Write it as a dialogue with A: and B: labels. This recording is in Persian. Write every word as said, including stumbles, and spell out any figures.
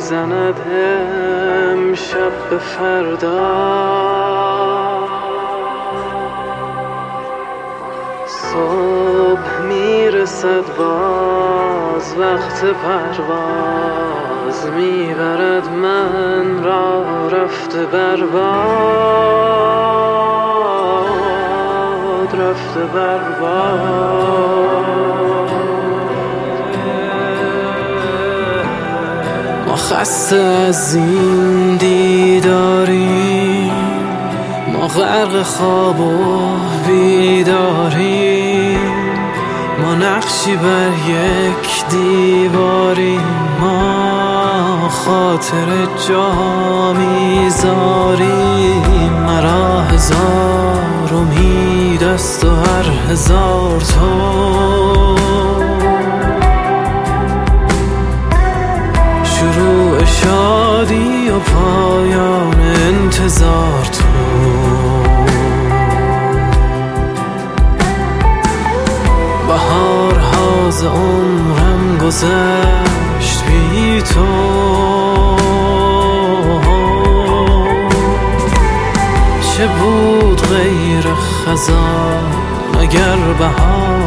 A: میزند امشب به فردا. صبح میرسد باز وقت پرواز، میبرد من را رفته برباد، رفته برباد. ما خسته از این دیداریم، ما غرق خواب و بیداریم، ما نقشی بر یک دیواریم، ما خاطر جا میذاریم. مرا هزار امید است و هر هزار تو، شروع شادی و پایان انتظار تو. بهارها ز عمرم گذشت بی تو، چه بود غیر خزان مگر بهار